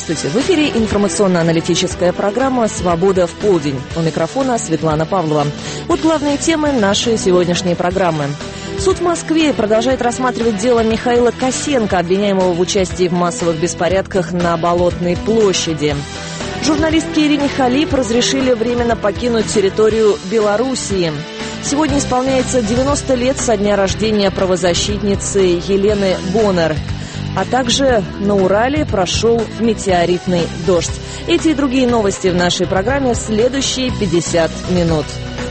Здравствуйте! В эфире информационно-аналитическая программа «Свобода в полдень». У микрофона Светлана Павлова. Вот главные темы нашей сегодняшней программы. Суд в Москве продолжает рассматривать дело Михаила Косенко, обвиняемого в участии в массовых беспорядках на Болотной площади. Журналистке Ирине Халип разрешили временно покинуть территорию Белоруссии. Сегодня исполняется 90 лет со дня рождения правозащитницы Елены Боннер. А также на Урале прошел метеоритный дождь. Эти и другие новости в нашей программе в следующие 50 минут.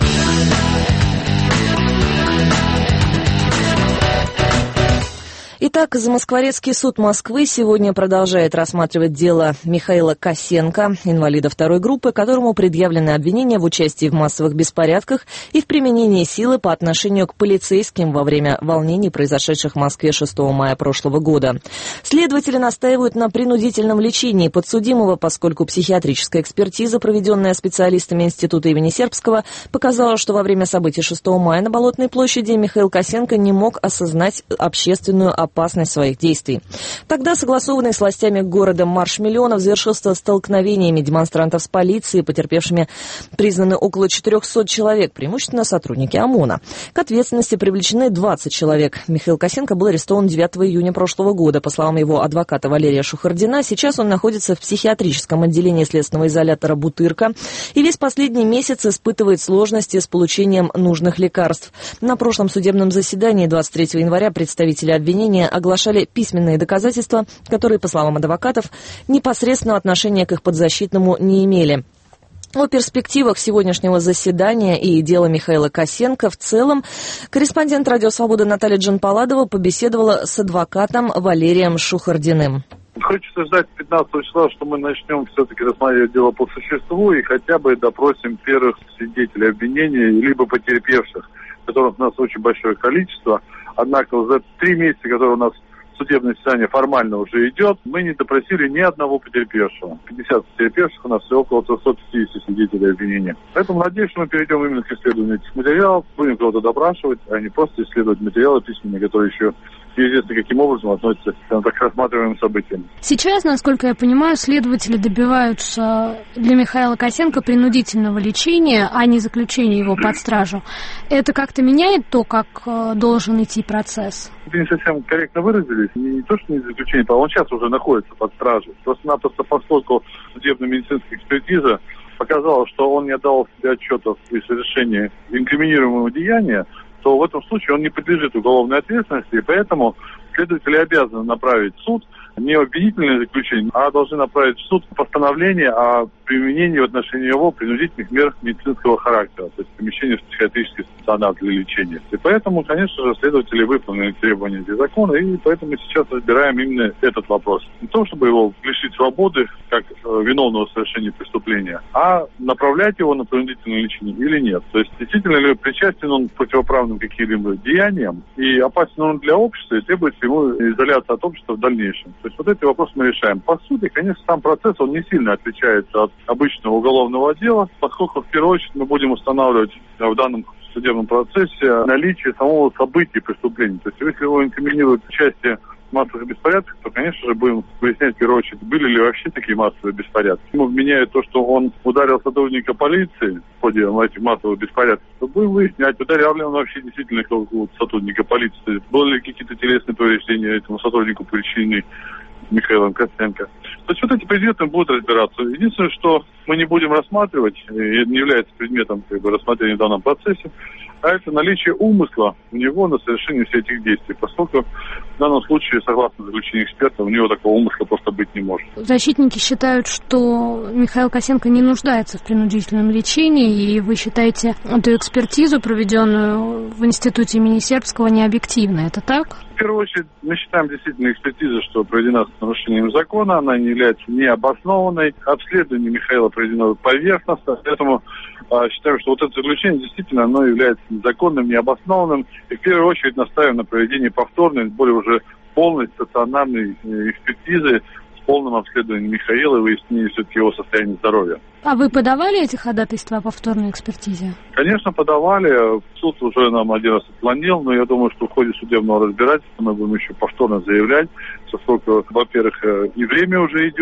Итак, Замоскворецкий суд Москвы сегодня продолжает рассматривать дело Михаила Косенко, инвалида второй группы, которому предъявлены обвинения в участии в массовых беспорядках и в применении силы по отношению к полицейским во время волнений, произошедших в Москве 6 мая прошлого года. Следователи настаивают на принудительном лечении подсудимого, поскольку психиатрическая экспертиза, проведенная специалистами Института имени Сербского, показала, что во время событий 6 мая на Болотной площади Михаил Косенко не мог осознать общественную опасность своих действий. Тогда согласованный с властями города марш миллионов завершился столкновениями демонстрантов с полицией, потерпевшими признаны около 400 человек, преимущественно сотрудники ОМОНа. К ответственности привлечены 20 человек. Михаил Косенко был арестован 9 июня прошлого года. По словам его адвоката Валерия Шухардина, сейчас он находится в психиатрическом отделении следственного изолятора «Бутырка» и весь последний месяц испытывает сложности с получением нужных лекарств. На прошлом судебном заседании 23 января представители обвинения оглашали письменные доказательства, которые, по словам адвокатов, непосредственного отношения к их подзащитному не имели. О перспективах сегодняшнего заседания и дела Михаила Косенко в целом корреспондент «Радио Свобода» Наталья Джанпаладова побеседовала с адвокатом Валерием Шухардиным. Хочется ждать 15 числа, что мы начнем все-таки рассматривать дело по существу и хотя бы допросим первых свидетелей обвинения, либо потерпевших, которых у нас очень большое количество. Однако за 3 месяца, которые у нас судебное заседание формально уже идет, мы не допросили ни одного потерпевшего. 50 потерпевших у нас и около 350 свидетелей обвинения. Поэтому надеюсь, что мы перейдем именно к исследованию этих материалов, будем кого-то допрашивать, а не просто исследовать материалы письменные, которые еще неизвестно каким образом относятся к рассматриваемым событиям. Сейчас, насколько я понимаю, следователи добиваются для Михаила Косенко принудительного лечения, а не заключения его под стражу. Это как-то меняет то, как должен идти процесс? Вы не совсем корректно выразились. Не то, что не заключение, он сейчас уже находится под стражей. Просто-напросто, поскольку судебно-медицинская экспертиза показала, что он не отдал себе отчета при совершении инкриминируемого деяния, то в этом случае он не подлежит уголовной ответственности, и поэтому следователи обязаны направить в суд не обвинительное заключение, а должны направить в суд постановление о применении в отношении его принудительных мер медицинского характера, то есть помещение в психиатрический стационар для лечения. И поэтому, конечно же, следователи выполнили требования для закона, и поэтому сейчас разбираем именно этот вопрос. Не то, чтобы его лишить свободы, как виновного в совершении преступления, а направлять его на принудительное лечение или нет. То есть действительно ли причастен он к противоправным каким-либо деяниям и опасен он для общества и требует ему изоляции от общества в дальнейшем. То есть вот эти вопросы мы решаем. По сути, конечно, сам процесс, он не сильно отличается от обычного уголовного дела, поскольку в первую очередь мы будем устанавливать в данном судебном процессе наличие самого события преступления. То есть если его инкриминируют участие в массовых беспорядках, то, конечно же, будем выяснять в первую очередь, были ли вообще такие массовые беспорядки. Ему вменяют то, что он ударил сотрудника полиции в ходе этих массовых беспорядков, то будем выяснять, ударил ли он вообще действительно какого-то сотрудника полиции, то есть были ли какие-то телесные повреждения этому сотруднику причинены Михаилом Косенко. То есть вот эти предметы будут разбираться. Единственное, что мы не будем рассматривать, и не является предметом рассмотрения в данном процессе, а это наличие умысла у него на совершение всех этих действий, поскольку в данном случае, согласно заключению эксперта, у него такого умысла просто быть не может. Защитники считают, что Михаил Косенко не нуждается в принудительном лечении, и вы считаете эту экспертизу, проведенную в Институте имени Сербского, необъективной. Это так? В первую очередь, мы считаем действительно экспертизу, что проведена с нарушением закона, она не является необоснованной. Обследование Михаила проведено поверхностно, поэтому считаем, что вот это заключение действительно оно является незаконным, необоснованным. И в первую очередь настаиваем на проведении повторной, более уже полной стационарной экспертизы с полным обследованием Михаила и выяснением все-таки его состояния здоровья. А вы подавали эти ходатайства о повторной экспертизе? Конечно, подавали. Суд уже нам один раз отклонил, но я думаю, что в ходе судебного разбирательства мы будем еще повторно заявлять, поскольку, во-первых, и время уже идет,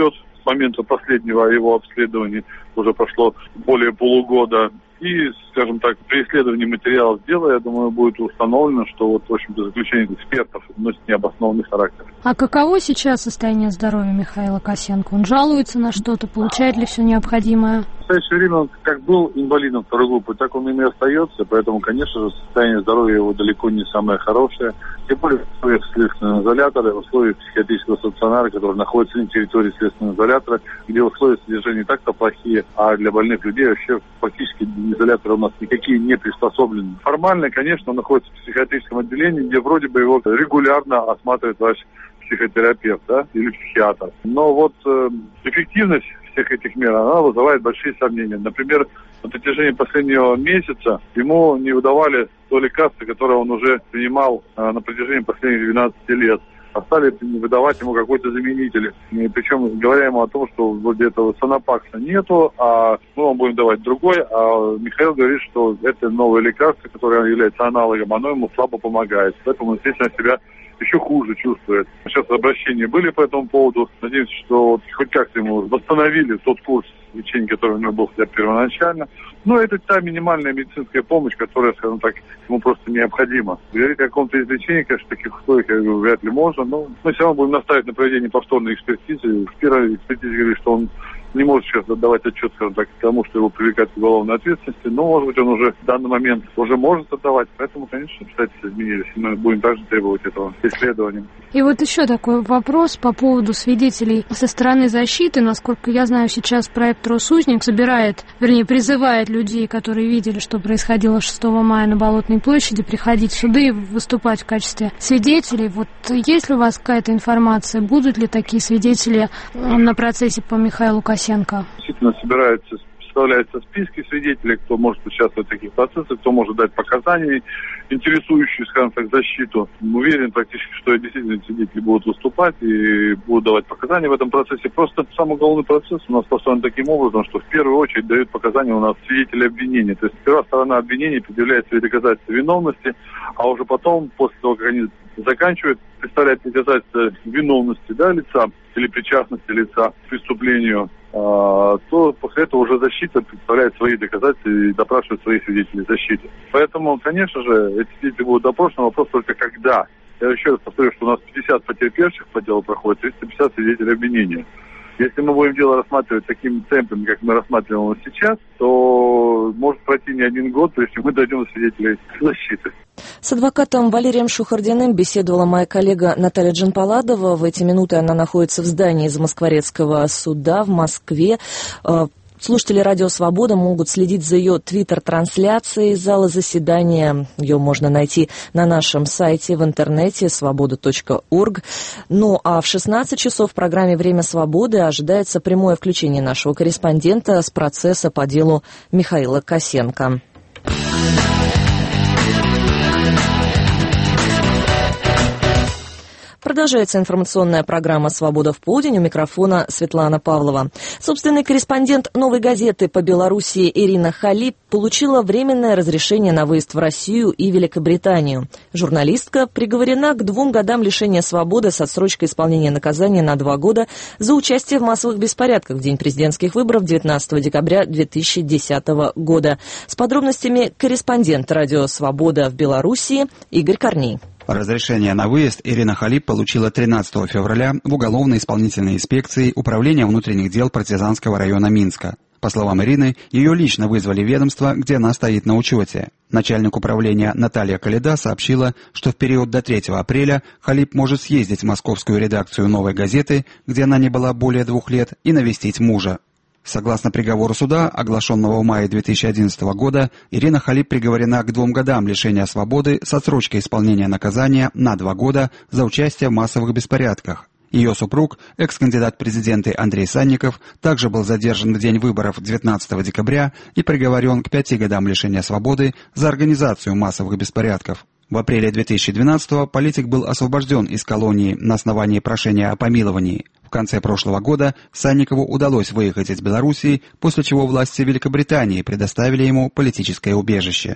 момента последнего его обследования уже прошло более полугода. И, скажем так, при исследовании материалов дела, я думаю, будет установлено, что вот, в общем-то, заключение экспертов носит необоснованный характер. А каково сейчас состояние здоровья Михаила Косенко? Он жалуется на что-то, получает ли все необходимое? В настоящее время он как был инвалидом второй группы, так он им и остается, поэтому, конечно же, состояние здоровья его далеко не самое хорошее. Тем более в условиях следственного изолятора, в условиях психиатрического стационара, который находится на территории следственного изолятора, где условия содержания так-то плохие, а для больных людей вообще фактически изоляторы у нас никакие не приспособлены. Формально, конечно, он находится в психиатрическом отделении, где вроде бы его регулярно осматривает ваш психотерапевт, да, или психиатр. Но вот эффективность всех этих мер, она вызывает большие сомнения. Например, на протяжении последнего месяца ему не выдавали то лекарство, которое он уже принимал на протяжении последних 12 лет. А стали выдавать ему какой-то заменитель. И причем говоря ему о том, что вроде этого Сонапакса нету, а мы вам будем давать другой. А Михаил говорит, что это новое лекарство, которое является аналогом, оно ему слабо помогает. Поэтому, естественно, себя еще хуже чувствует. Сейчас обращения были по этому поводу. Надеемся, что хоть как-то ему восстановили тот курс лечения, который у него был первоначально. Но это та минимальная медицинская помощь, которая, скажем так, ему просто необходима. Говорить о каком-то излечении, конечно, в таких условиях, я говорю, вряд ли можно, но мы все равно будем настаивать на проведении повторной экспертизы. В первой экспертизе говорит, что он не может сейчас отдавать отчет, скажем так, тому, что его привлекают к уголовной ответственности, но, может быть, он уже в данный момент уже может отдавать. Поэтому, конечно, обстоятельства изменились, и мы будем также требовать этого исследования. И вот еще такой вопрос по поводу свидетелей со стороны защиты. Насколько я знаю, сейчас проект «Росузник» призывает людей, которые видели, что происходило 6 мая на Болотной площади, приходить в суды и выступать в качестве свидетелей. Вот есть ли у вас какая-то информация, будут ли такие свидетели на процессе по Михаилу Косенко? Действительно, составляются списки свидетелей, кто может участвовать в таких процессах, кто может дать показания, интересующие, скажем так, защиту. Уверен практически, что действительно свидетели будут выступать и будут давать показания в этом процессе. Просто сам уголовный процесс у нас построен таким образом, что в первую очередь дают показания у нас свидетели обвинения. То есть сперва сторона обвинения предъявляет свои доказательства виновности, а уже потом, после того, как они заканчивают представлять доказательства виновности, да, лица или причастности лица к преступлению, то после этого уже защита представляет свои доказательства и допрашивает своих свидетелей защиты. Поэтому, конечно же, эти свидетели будут допрошены, вопрос только когда. Я еще раз повторю, что у нас 50 потерпевших по делу проходит, 350 свидетелей обвинения. Если мы будем дело рассматривать такими темпами, как мы рассматриваем его сейчас, то может пройти не один год, прежде мы дойдем до свидетелей защиты. С адвокатом Валерием Шухардиным беседовала моя коллега Наталья Джанпаладова. В эти минуты она находится в здании Замоскворецкого суда в Москве. Слушатели «Радио Свобода» могут следить за ее твиттер-трансляцией зала заседания. Ее можно найти на нашем сайте в интернете svoboda.org. Ну а в 16 часов в программе «Время свободы» ожидается прямое включение нашего корреспондента с процесса по делу Михаила Косенко. Продолжается информационная программа «Свобода в полдень». У микрофона Светлана Павлова. Собственный корреспондент «Новой газеты» по Белоруссии Ирина Халип получила временное разрешение на выезд в Россию и Великобританию. Журналистка приговорена к 2 годам лишения свободы с отсрочкой исполнения наказания на 2 года за участие в массовых беспорядках в день президентских выборов 19 декабря 2010 года. С подробностями корреспондент «Радио Свобода» в Белоруссии Игорь Корней. Разрешение на выезд Ирина Халип получила 13 февраля в уголовно-исполнительной инспекции Управления внутренних дел партизанского района Минска. По словам Ирины, ее лично вызвали в ведомство, где она стоит на учете. Начальник управления Наталья Каледа сообщила, что в период до 3 апреля Халип может съездить в московскую редакцию «Новой газеты», где она не была более 2 лет, и навестить мужа. Согласно приговору суда, оглашенного в мае 2011 года, Ирина Халип приговорена к 2 годам лишения свободы с отсрочкой исполнения наказания на 2 года за участие в массовых беспорядках. Ее супруг, экс-кандидат в президенты Андрей Санников, также был задержан в день выборов 19 декабря и приговорен к 5 годам лишения свободы за организацию массовых беспорядков. В апреле 2012-го политик был освобожден из колонии на основании прошения о помиловании. В конце прошлого года Санникову удалось выехать из Белоруссии, после чего власти Великобритании предоставили ему политическое убежище.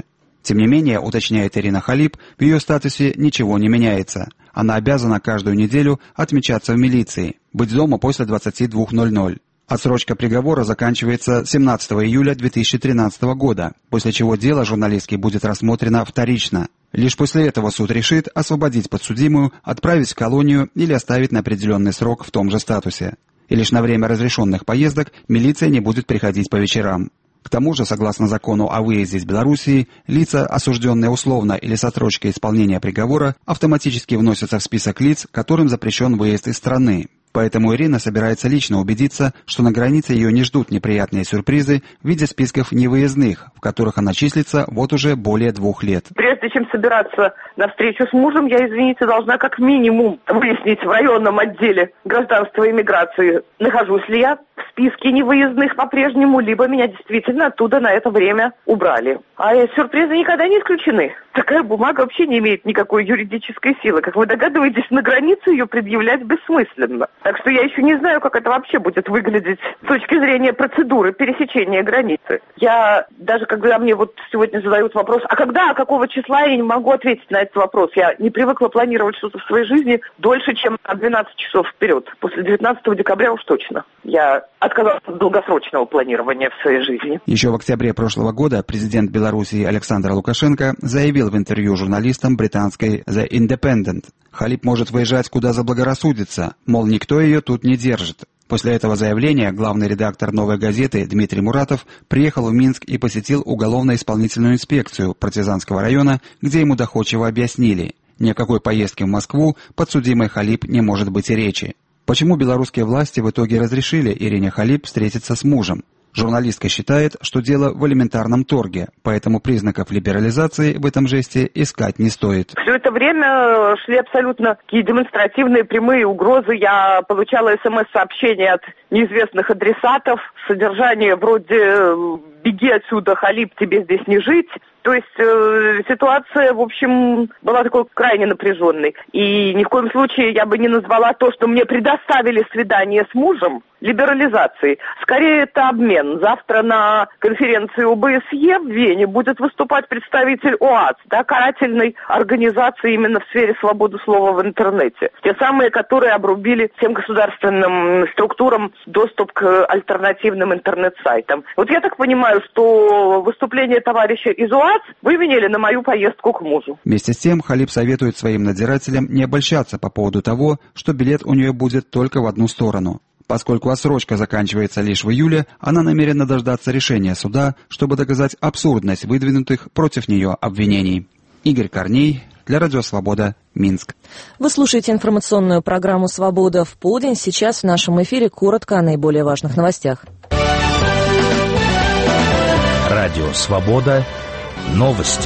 Тем не менее, уточняет Ирина Халип, в ее статусе ничего не меняется. Она обязана каждую неделю отмечаться в милиции, быть дома после 22:00. Отсрочка приговора заканчивается 17 июля 2013 года, после чего дело журналистки будет рассмотрено вторично. Лишь после этого суд решит освободить подсудимую, отправить в колонию или оставить на определенный срок в том же статусе. И лишь на время разрешенных поездок милиция не будет приходить по вечерам. К тому же, согласно закону о выезде из Белоруссии, лица, осужденные условно или с отсрочкой исполнения приговора, автоматически вносятся в список лиц, которым запрещен выезд из страны. Поэтому Ирина собирается лично убедиться, что на границе ее не ждут неприятные сюрпризы в виде списков невыездных, в которых она числится вот уже более 2 лет. Прежде чем собираться на встречу с мужем, я, извините, должна как минимум выяснить в районном отделе гражданства и миграции, нахожусь ли я в списке невыездных по-прежнему, либо меня действительно оттуда на это время убрали. А сюрпризы никогда не исключены. Такая бумага вообще не имеет никакой юридической силы. Как вы догадываетесь, на границе ее предъявлять бессмысленно. Так что я еще не знаю, как это вообще будет выглядеть с точки зрения процедуры пересечения границы. Я даже, когда мне вот сегодня задают вопрос, а когда, а какого числа, я не могу ответить на этот вопрос. Я не привыкла планировать что-то в своей жизни дольше, чем на 12 часов вперед. После 19 декабря уж точно. Я отказалась от долгосрочного планирования в своей жизни. Еще в октябре прошлого года президент Белоруссии Александр Лукашенко заявил в интервью журналистам британской The Independent: Халип может выезжать куда заблагорассудится, мол, никто ее тут не держит. После этого заявления главный редактор «Новой газеты» Дмитрий Муратов приехал в Минск и посетил уголовно-исполнительную инспекцию Партизанского района, где ему доходчиво объяснили: ни о какой поездке в Москву подсудимой Халип не может быть и речи. Почему белорусские власти в итоге разрешили Ирине Халип встретиться с мужем? Журналистка считает, что дело в элементарном торге, поэтому признаков либерализации в этом жесте искать не стоит. Все это время шли абсолютно такие демонстративные прямые угрозы. Я получала СМС-сообщения от неизвестных адресатов, содержание вроде «беги отсюда, Халип, тебе здесь не жить». То есть ситуация, в общем, была такой крайне напряженной. И ни в коем случае я бы не назвала то, что мне предоставили свидание с мужем, либерализацией. Скорее, это обмен. Завтра на конференции ОБСЕ в Вене будет выступать представитель ОАС, да, карательной организации именно в сфере свободы слова в интернете. Те самые, которые обрубили всем государственным структурам доступ к альтернативным интернет-сайтам. Вот я так понимаю, что выступление товарища из ОАС выменяли на мою поездку к мужу. Вместе с тем, Халип советует своим надзирателям не обольщаться по поводу того, что билет у нее будет только в одну сторону. Поскольку отсрочка заканчивается лишь в июле, она намерена дождаться решения суда, чтобы доказать абсурдность выдвинутых против нее обвинений. Игорь Корней, для Радио Свобода, Минск. Вы слушаете информационную программу «Свобода в полдень». Сейчас в нашем эфире коротко о наиболее важных новостях. Радио Свобода. Новости.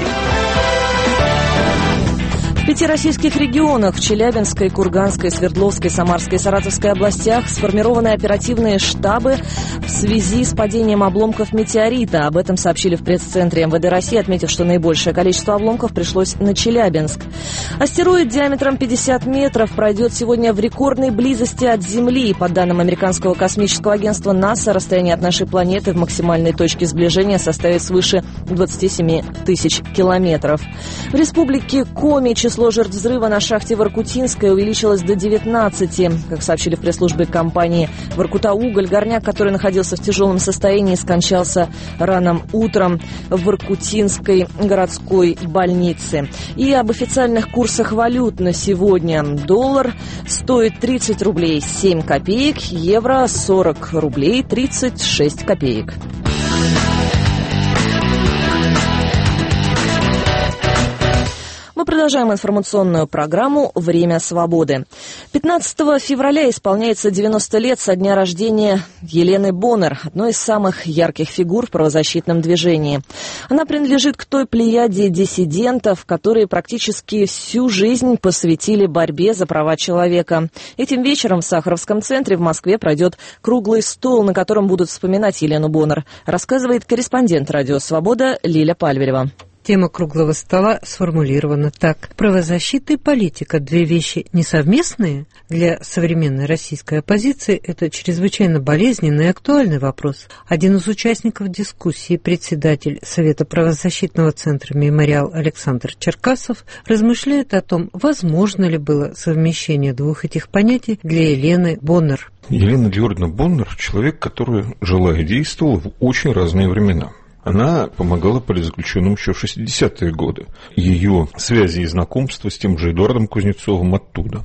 В 5 российских регионах – в Челябинской, Курганской, Свердловской, Самарской и Саратовской областях – сформированы оперативные штабы в связи с падением обломков метеорита. Об этом сообщили в пресс-центре МВД России, отметив, что наибольшее количество обломков пришлось на Челябинск. Астероид диаметром 50 метров пройдет сегодня в рекордной близости от Земли. По данным американского космического агентства НАСА, расстояние от нашей планеты в максимальной точке сближения составит свыше 27 тысяч километров. В республике Коми число жертв взрыва на шахте Воркутинской увеличилось до 19. Как сообщили в пресс-службе компании «Воркута-Уголь», горняк, который находился в тяжелом состоянии, скончался рано утром в Воркутинской городской больнице. И об официальных курсах валют на сегодня. Доллар стоит 30 рублей 7 копеек, евро 40 рублей 36 копеек. Мы продолжаем информационную программу «Время свободы». 15 февраля исполняется 90 лет со дня рождения Елены Боннер, одной из самых ярких фигур в правозащитном движении. Она принадлежит к той плеяде диссидентов, которые практически всю жизнь посвятили борьбе за права человека. Этим вечером в Сахаровском центре в Москве пройдет круглый стол, на котором будут вспоминать Елену Боннер, рассказывает корреспондент «Радио Свобода» Лиля Пальверева. Тема круглого стола сформулирована так. Правозащита и политика – две вещи несовместные? Для современной российской оппозиции это чрезвычайно болезненный и актуальный вопрос. Один из участников дискуссии, председатель Совета правозащитного центра «Мемориал» Александр Черкасов, размышляет о том, возможно ли было совмещение двух этих понятий для Елены Боннер. Елена Георгиевна Боннер – человек, который жила и действовала в очень разные времена. Она помогала политзаключенным еще в 60-е годы. Ее связи и знакомства с тем же Эдуардом Кузнецовым оттуда.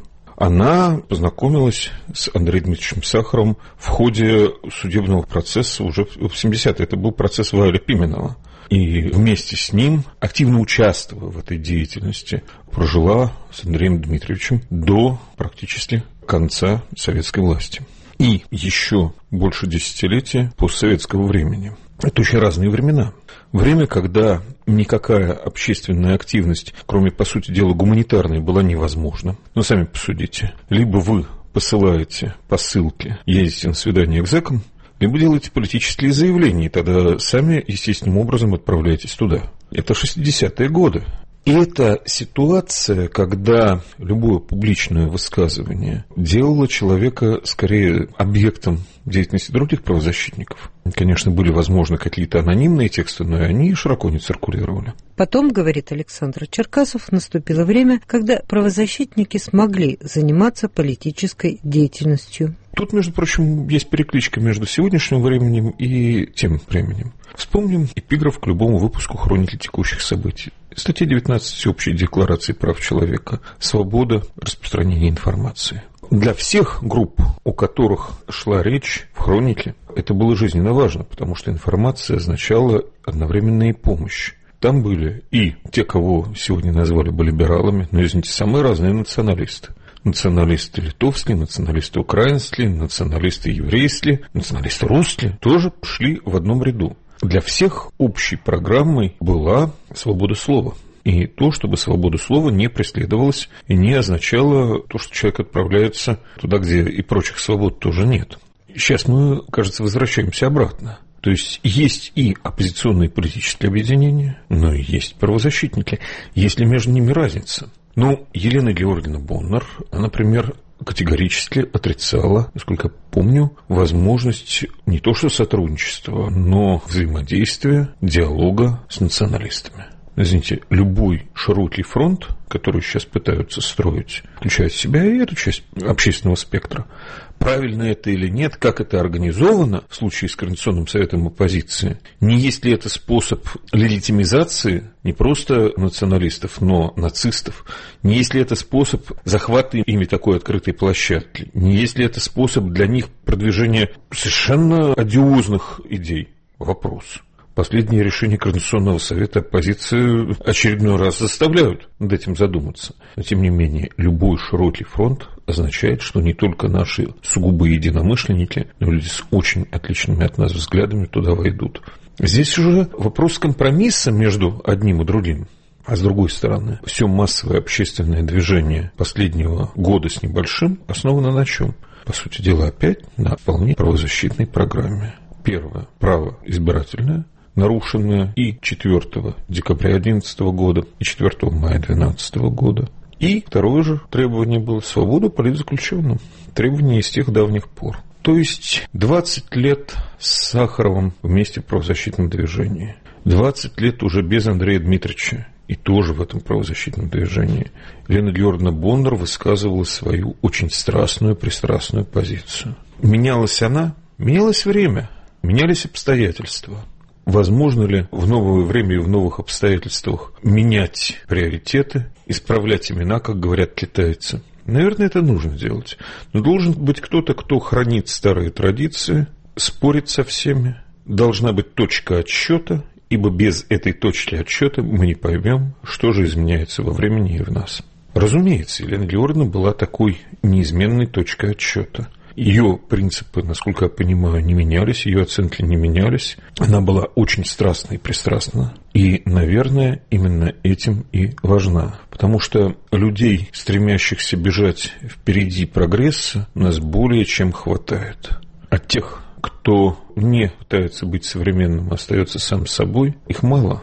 Она познакомилась с Андреем Дмитриевичем Сахаровым в ходе судебного процесса уже в 70-е. Это был процесс Ваиля Пименова. И вместе с ним, активно участвуя в этой деятельности, прожила с Андреем Дмитриевичем до практически конца советской власти. И еще больше десятилетия постсоветского времени. Это очень разные времена. Время, когда никакая общественная активность, кроме, по сути дела, гуманитарной, была невозможна. Но сами посудите. Либо вы посылаете посылки, ездите на свидание к зэкам, либо делаете политические заявления, и тогда сами естественным образом отправляетесь туда. Это 60-е годы. И это ситуация, когда любое публичное высказывание делало человека скорее объектом деятельности других правозащитников. Конечно, были возможны какие-то анонимные тексты, но и они широко не циркулировали. Потом, говорит Александр Черкасов, наступило время, когда правозащитники смогли заниматься политической деятельностью. Тут, между прочим, есть перекличка между сегодняшним временем и тем временем. Вспомним эпиграф к любому выпуску «Хроники текущих событий». Статья 19 Всеобщей декларации прав человека. Свобода распространения информации. Для всех групп, у которых шла речь в хронике, это было жизненно важно, потому что информация означала одновременно и помощь. Там были и те, кого сегодня назвали бы либералами, но, извините, самые разные националисты. Националисты литовские, националисты украинские, националисты еврейские, националисты русские тоже шли в одном ряду. Для всех общей программой была свобода слова. И то, чтобы свобода слова не преследовалась и не означало то, что человек отправляется туда, где и прочих свобод тоже нет. Сейчас мы, кажется, возвращаемся обратно. То есть и оппозиционные политические объединения, но и есть правозащитники. Есть ли между ними разница? Ну, Елена Георгиевна Боннер, например, категорически отрицала, насколько я помню, возможность не то что сотрудничества, но взаимодействия, диалога с националистами. Извините, любой широкий фронт, который сейчас пытаются строить, включает в себя и эту часть общественного спектра. Правильно это или нет, как это организовано в случае с Координационным советом оппозиции, не есть ли это способ легитимизации не просто националистов, но нацистов, не есть ли это способ захвата ими такой открытой площадки, не есть ли это способ для них продвижения совершенно одиозных идей. Вопрос. Последние решения Координационного совета оппозиции очередной раз заставляют над этим задуматься. Но, тем не менее, любой широкий фронт означает, что не только наши сугубо единомышленники, но люди с очень отличными от нас взглядами туда войдут. Здесь уже вопрос компромисса между одним и другим. А с другой стороны, все массовое общественное движение последнего года с небольшим основано на чем? По сути дела, опять на вполне правозащитной программе. Первое – право избирательное, нарушенное и 4 декабря 2011 года, и 4 мая 2012 года. И второе же требование было свобода политзаключенным. Требование из тех давних пор. То есть 20 лет с Сахаровым вместе в правозащитном движении. 20 лет уже без Андрея Дмитриевича. И тоже в этом правозащитном движении. Елена Георгиевна Боннер высказывала свою очень страстную, пристрастную позицию. Менялась она, менялось время, менялись обстоятельства. Возможно ли в новое время и в новых обстоятельствах менять приоритеты, исправлять имена, как говорят китайцы? Наверное, это нужно делать. Но должен быть кто-то, кто хранит старые традиции, спорит со всеми. Должна быть точка отсчета, ибо без этой точки отсчета мы не поймем, что же изменяется во времени и в нас. Разумеется, Елена Георгиевна была такой неизменной точкой отсчета. Ее принципы, насколько я понимаю, не менялись, ее оценки не менялись. Она была очень страстна и пристрастна. И, наверное, именно этим и важна. Потому что людей, стремящихся бежать впереди прогресса, у нас более чем хватает. От тех, кто не пытается быть современным, остается сам собой, их мало.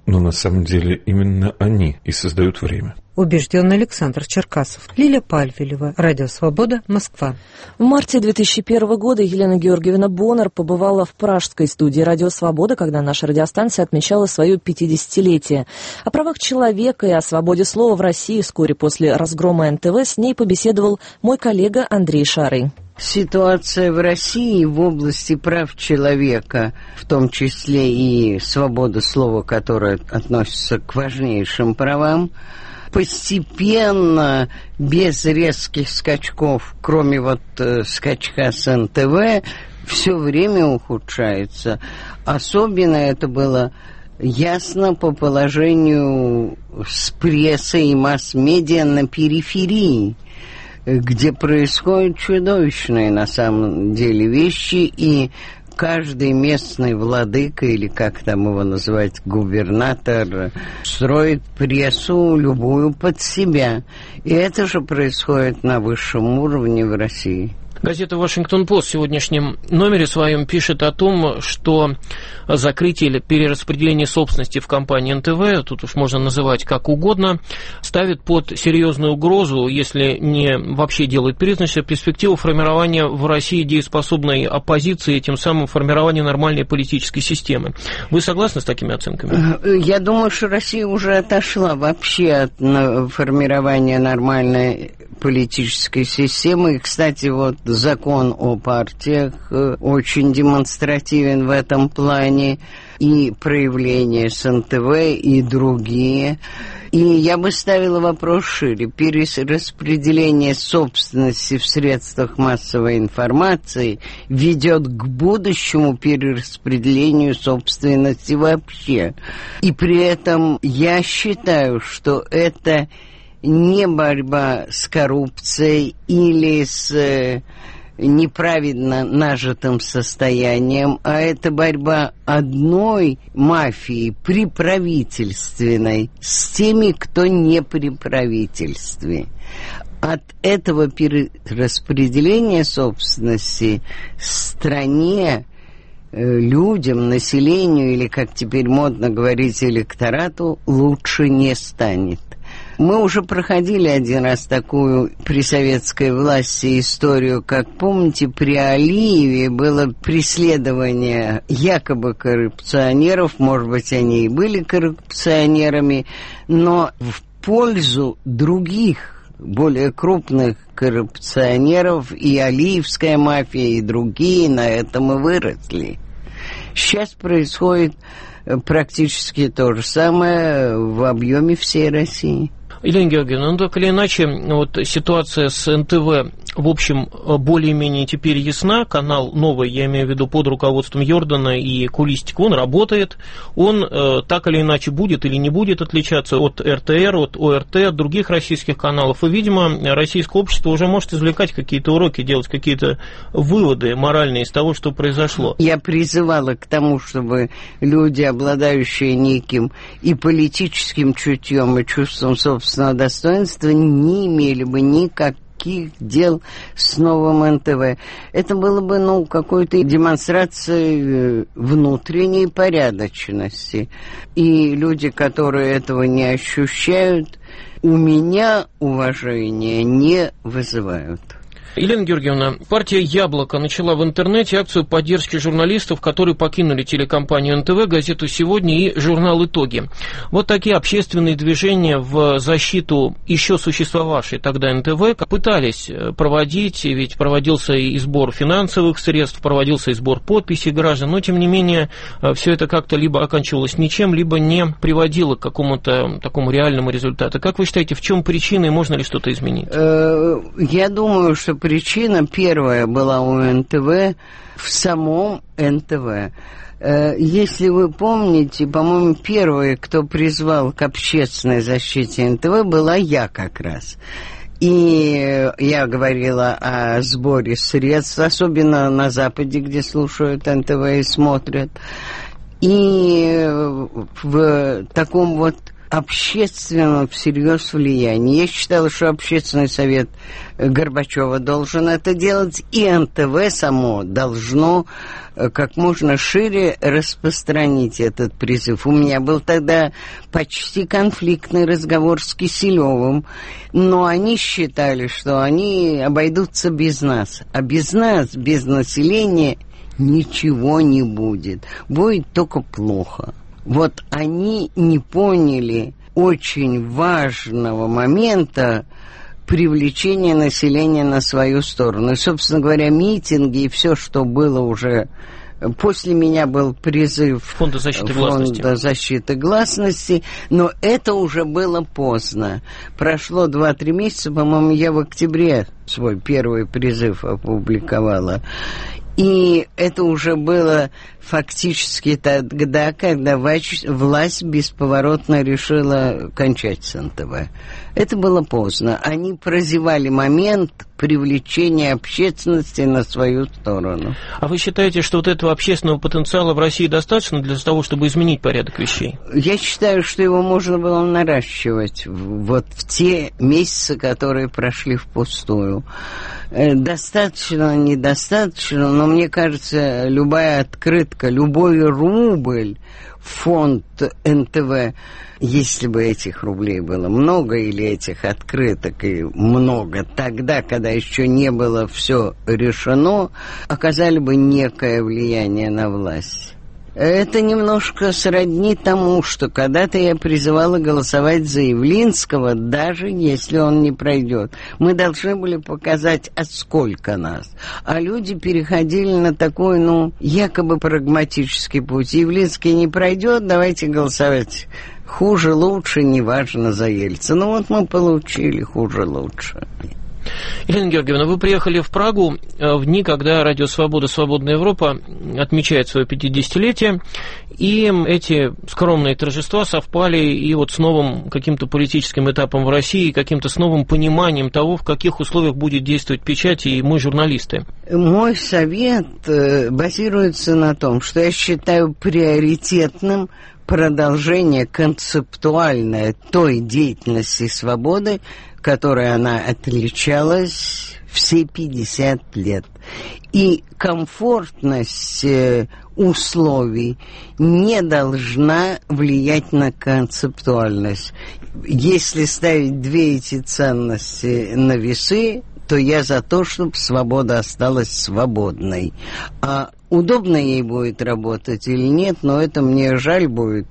Но на самом деле именно они и создают время. Убежден Александр Черкасов. Лиля Пальвелева, Радио Свобода, Москва. В марте 2001 года Елена Георгиевна Боннер побывала в пражской студии «Радио Свобода», когда наша радиостанция отмечала свое 50-летие. О правах человека и о свободе слова в России вскоре после разгрома НТВ с ней побеседовал мой коллега Андрей Шарый. Ситуация в России в области прав человека, в том числе и свобода слова, которая относится к важнейшим правам, постепенно, без резких скачков, кроме скачка с НТВ, все время ухудшается. Особенно это было ясно по положению с прессой и масс-медиа на периферии, где происходят чудовищные на самом деле вещи, и каждый местный владыка, или как там его называть, губернатор, строит прессу любую под себя. И это же происходит на высшем уровне в России. Газета «Вашингтон-Пост» в сегодняшнем номере своем пишет о том, что закрытие или перераспределение собственности в компании НТВ, тут уж можно называть как угодно, ставит под серьезную угрозу, если не вообще делает перспективу формирования в России дееспособной оппозиции, тем самым формирования нормальной политической системы. Вы согласны с такими оценками? Я думаю, что Россия уже отошла вообще от формирования нормальной политической системы. И, кстати, закон о партиях очень демонстративен в этом плане, и проявления с НТВ, и другие. И я бы ставила вопрос шире. Перераспределение собственности в средствах массовой информации ведет к будущему перераспределению собственности вообще. И при этом я считаю, что это не борьба с коррупцией или с неправедно нажитым состоянием, а это борьба одной мафии приправительственной с теми, кто не при правительстве. От этого перераспределения собственности стране, людям, населению, или, как теперь модно говорить, электорату, лучше не станет. Мы уже проходили один раз такую при советской власти историю, как, помните, при Алиеве было преследование якобы коррупционеров, может быть, они и были коррупционерами, но в пользу других, более крупных коррупционеров, и алиевская мафия, и другие на этом и выросли. Сейчас происходит практически то же самое в объеме всей России. Елена Георгиевна, ну так или иначе, ситуация с НТВ, в общем, более-менее теперь ясна. Канал новый, я имею в виду под руководством Йордана и Кулистика, он работает. Он так или иначе будет или не будет отличаться от РТР, от ОРТ, от других российских каналов. И, видимо, российское общество уже может извлекать какие-то уроки, делать какие-то выводы моральные из того, что произошло. Я призывала к тому, чтобы люди, обладающие неким и политическим чутьем, и чувством собственного достоинства, не имели бы никаких дел с новым НТВ. Это было бы, какой-то демонстрацией внутренней порядочности. И люди, которые этого не ощущают, у меня уважения не вызывают. Елена Георгиевна, партия «Яблоко» начала в интернете акцию поддержки журналистов, которые покинули телекомпанию НТВ, газету «Сегодня» и журнал «Итоги». Вот такие общественные движения в защиту еще существовавшей тогда НТВ пытались проводить, ведь проводился и сбор финансовых средств, проводился и сбор подписей граждан, но, тем не менее, все это как-то либо оканчивалось ничем, либо не приводило к какому-то такому реальному результату. Как вы считаете, в чем причина и можно ли что-то изменить? Я думаю, что причина первая была у НТВ в самом НТВ. Если вы помните, по-моему, первой, кто призвал к общественной защите НТВ, была я как раз. И я говорила о сборе средств, особенно на Западе, где слушают НТВ и смотрят. И в таком общественного всерьез влияния. Я считала, что Общественный совет Горбачева должен это делать, и НТВ само должно как можно шире распространить этот призыв. У меня был тогда почти конфликтный разговор с Киселевым, но они считали, что они обойдутся без нас. А без нас, без населения ничего не будет. Будет только плохо. Вот они не поняли очень важного момента привлечения населения на свою сторону. И, собственно говоря, митинги и все, что было уже... После меня был призыв Фонда защиты гласности, но это уже было поздно. Прошло 2-3 месяца, по-моему, я в октябре свой первый призыв опубликовала. И это уже было фактически тогда, когда власть бесповоротно решила кончать с НТВ. Это было поздно. Они прозевали момент привлечения общественности на свою сторону. А вы считаете, что вот этого общественного потенциала в России достаточно для того, чтобы изменить порядок вещей? Я считаю, что его можно было наращивать вот в те месяцы, которые прошли впустую. Достаточно, недостаточно, но мне кажется, любая открытка, любой рубль в фонд НТВ, если бы этих рублей было много или этих открыток и много, тогда, когда еще не было все решено, оказали бы некое влияние на власть. Это немножко сродни тому, что когда-то я призывала голосовать за Явлинского, даже если он не пройдет. Мы должны были показать, сколько нас. А люди переходили на такой, якобы прагматический путь. Явлинский не пройдет, давайте голосовать. Хуже, лучше, неважно, за Ельцина. Вот мы получили хуже-лучше. Елена Георгиевна, вы приехали в Прагу в дни, когда Радио Свобода, Свободная Европа отмечает свое 50-летие, и эти скромные торжества совпали и вот с новым каким-то политическим этапом в России, каким-то с новым пониманием того, в каких условиях будет действовать печать и мы, журналисты. Мой совет базируется на том, что я считаю приоритетным продолжение концептуальное той деятельности свободы, которой она отличалась все 50 лет. И комфортность условий не должна влиять на концептуальность. Если ставить две эти ценности на весы, то я за то, чтобы свобода осталась свободной. А удобно ей будет работать или нет, но это мне жаль будет,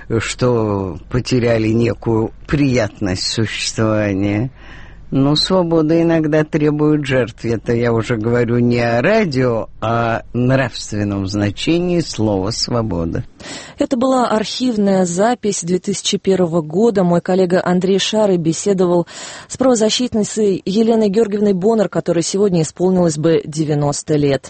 что потеряли некую приятность существования. Но свобода иногда требует жертв. Это я уже говорю не о радио, а о нравственном значении слова «свобода». Это была архивная запись 2001 года. Мой коллега Андрей Шары беседовал с правозащитницей Еленой Георгиевной Боннер, которой сегодня исполнилось бы 90 лет.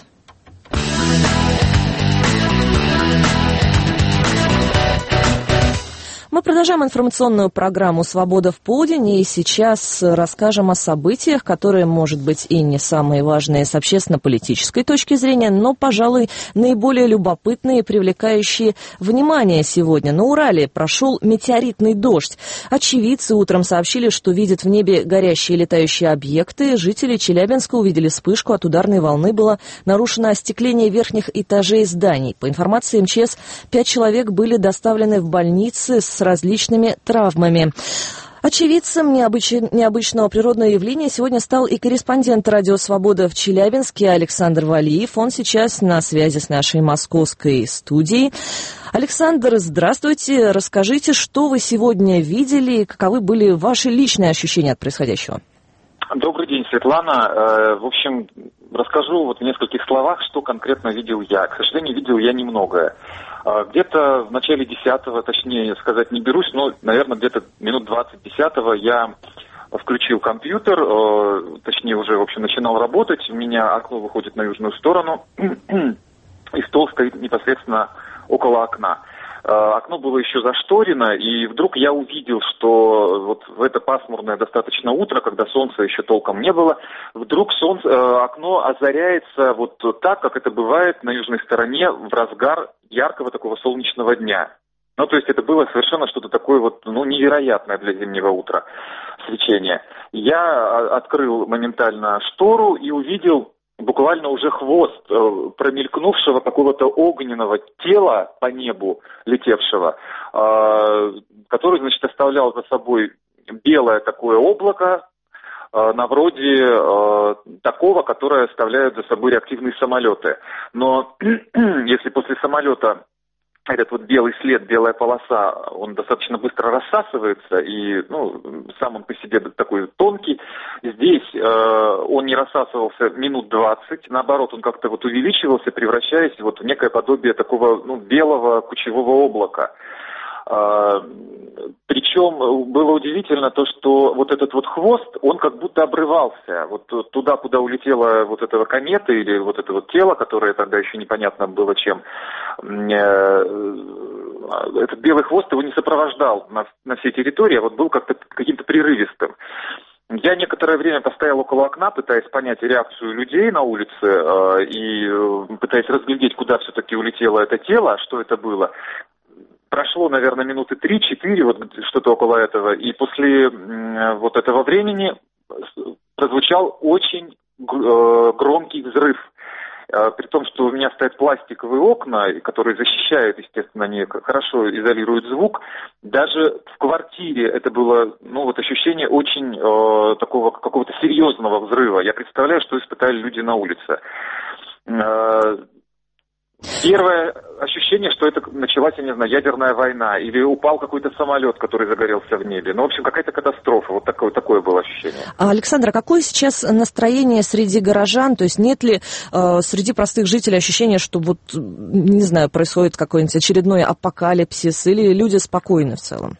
Мы продолжаем информационную программу «Свобода в полдень», и сейчас расскажем о событиях, которые, может быть, и не самые важные с общественно-политической точки зрения, но, пожалуй, наиболее любопытные и привлекающие внимание сегодня. На Урале прошел метеоритный дождь. Очевидцы утром сообщили, что видят в небе горящие летающие объекты. Жители Челябинска увидели вспышку. От ударной волны было нарушено остекление верхних этажей зданий. По информации МЧС, 5 человек были доставлены в больницы с различными травмами. Очевидцем необычного природного явления сегодня стал и корреспондент «Радио Свобода» в Челябинске Александр Валиев. Он сейчас на связи с нашей московской студией. Александр, здравствуйте. Расскажите, что вы сегодня видели и каковы были ваши личные ощущения от происходящего? Добрый день, Светлана. В общем, расскажу в нескольких словах, что конкретно видел я. К сожалению, видел я немногое. Где-то в начале 10-го, точнее сказать не берусь, но, наверное, где-то минут 20 10-го я включил компьютер, точнее уже, в общем, начинал работать. У меня окно выходит на южную сторону, и стол стоит непосредственно около окна. Окно было еще зашторено, и вдруг я увидел, что вот в это пасмурное достаточно утро, когда солнца еще толком не было, вдруг окно озаряется так, как это бывает на южной стороне в разгар яркого такого солнечного дня. Ну, то есть это было совершенно что-то такое вот, ну, невероятное для зимнего утра свечение. Я открыл моментально штору и увидел буквально уже хвост промелькнувшего какого-то огненного тела по небу летевшего, который, значит, оставлял за собой белое такое облако, на вроде такого, которое оставляют за собой реактивные самолеты. Но если после самолета этот вот белый след, белая полоса, он достаточно быстро рассасывается, и, ну, сам он по себе такой тонкий. Здесь он не рассасывался минут 20, наоборот, он как-то вот увеличивался, превращаясь вот в некое подобие такого, ну, белого кучевого облака. Причем было удивительно то, что вот этот вот хвост, он как будто обрывался. Вот туда, куда улетела вот эта комета или вот это вот тело, которое тогда еще непонятно было чем, этот белый хвост его не сопровождал на всей территории, а вот был как-то каким-то прерывистым. Я некоторое время постоял около окна, пытаясь понять реакцию людей на улице и пытаясь разглядеть, куда все-таки улетело это тело, что это было. Прошло, наверное, минуты 3-4, вот что-то около этого, и после вот этого времени прозвучал очень громкий взрыв. При том, что у меня стоят пластиковые окна, которые защищают, естественно, они хорошо изолируют звук. Даже в квартире это было, ну, вот ощущение очень такого какого-то серьезного взрыва. Я представляю, что испытали люди на улице. Первое ощущение, что это началась, я не знаю, ядерная война, или упал какой-то самолет, который загорелся в небе. Ну, в общем, какая-то катастрофа. Вот такое было ощущение. Александр, а какое сейчас настроение среди горожан? То есть нет ли среди простых жителей ощущения, что вот, не знаю, происходит какой-нибудь очередной апокалипсис, или люди спокойны в целом?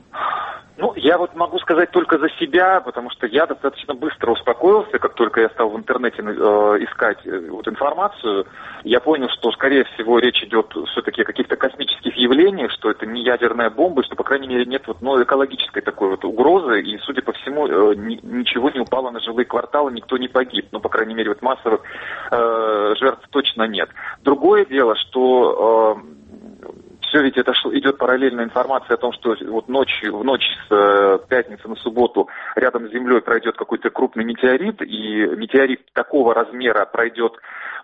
Ну, я вот могу сказать только за себя, потому что я достаточно быстро успокоился, как только я стал в интернете искать вот информацию. Я понял, что, скорее всего, речь идет все-таки о каких-то космических явлениях, что это не ядерная бомба, что, по крайней мере, нет вот, ну, экологической такой вот угрозы, и, судя по всему, ничего не упало на жилые кварталы, никто не погиб. Ну, по крайней мере, вот массовых жертв точно нет. Другое дело, что... Все ведь это идет параллельная информация о том, что вот в ночь с пятницы на субботу рядом с Землей пройдет какой-то крупный метеорит, и метеорит такого размера пройдет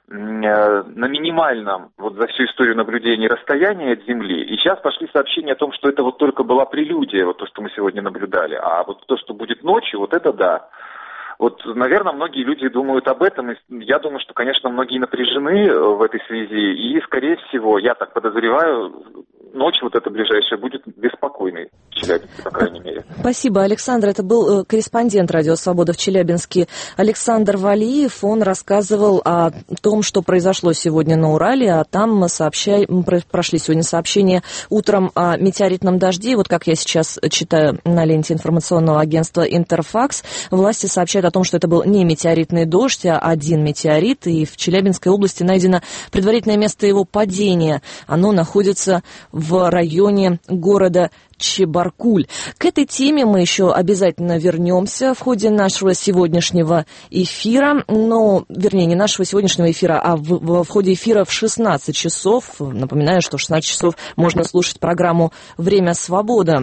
на минимальном, вот за всю историю наблюдения, расстоянии от Земли. И сейчас пошли сообщения о том, что это вот только была прелюдия, вот то, что мы сегодня наблюдали. А вот то, что будет ночью, вот это да. Вот, наверное, многие люди думают об этом, и я думаю, что, конечно, многие напряжены в этой связи, и, скорее всего, я так подозреваю, ночь вот эта ближайшая будет беспокойной в Челябинске, по крайней мере. Спасибо, Александр. Это был корреспондент «Радио Свобода» в Челябинске Александр Валиев. Он рассказывал о том, что произошло сегодня на Урале, а там прошли сегодня сообщения утром о метеоритном дожде. Вот как я сейчас читаю на ленте информационного агентства «Интерфакс», власти сообщают о том, что это был не метеоритный дождь, а один метеорит, и в Челябинской области найдено предварительное место его падения. Оно находится в районе города Чебаркуль. К этой теме мы еще обязательно вернемся в ходе нашего сегодняшнего эфира. Вернее, не нашего сегодняшнего эфира, а в ходе эфира в 16 часов. Напоминаю, что в 16 часов можно слушать программу «Время свободы»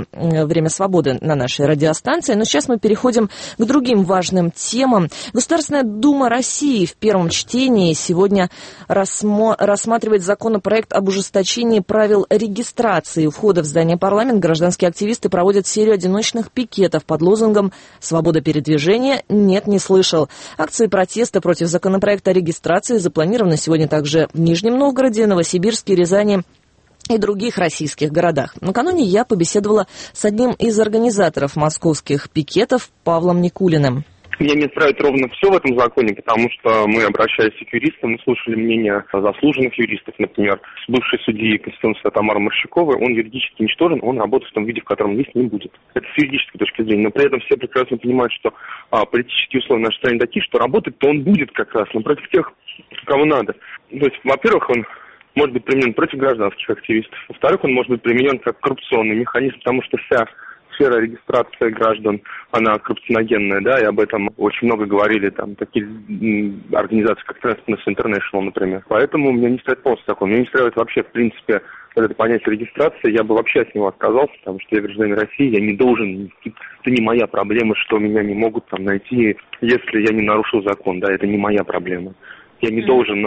на нашей радиостанции. Но сейчас мы переходим к другим важным темам. Государственная Дума России в первом чтении сегодня рассматривает законопроект об ужесточении правил регистрации входа в здание парламента. Гражданские активисты проводят серию одиночных пикетов под лозунгом «Свобода передвижения? Нет, не слышал». Акции протеста против законопроекта о регистрации запланированы сегодня также в Нижнем Новгороде, Новосибирске, Рязани и других российских городах. Накануне я побеседовала с одним из организаторов московских пикетов Павлом Никулиным. Меня не устраивает ровно все в этом законе, потому что мы, обращаясь к юристам, мы слушали мнение заслуженных юристов, например, бывшей судьи Конституционного суда Тамары Морщаковой. Он юридически ничтожен, он работать в том виде, в котором есть, не будет. Это с юридической точки зрения. Но при этом все прекрасно понимают, что политические условия в нашей стране такие, что работать-то он будет как раз, но против тех, кого надо. То есть, во-первых, он может быть применен против гражданских активистов. Во-вторых, он может быть применен как коррупционный механизм, потому что вся сфера регистрации граждан, она коррупционогенная, да, и об этом очень много говорили там такие организации, как Transparency International, например. Поэтому меня не устраивает полностью закон. Меня не устраивает вообще, в принципе, это понятие регистрации. Я бы вообще от него отказался, потому что я гражданин России, я не должен, это не моя проблема, что меня не могут там найти, если я не нарушил закон, да, это не моя проблема. Я не должен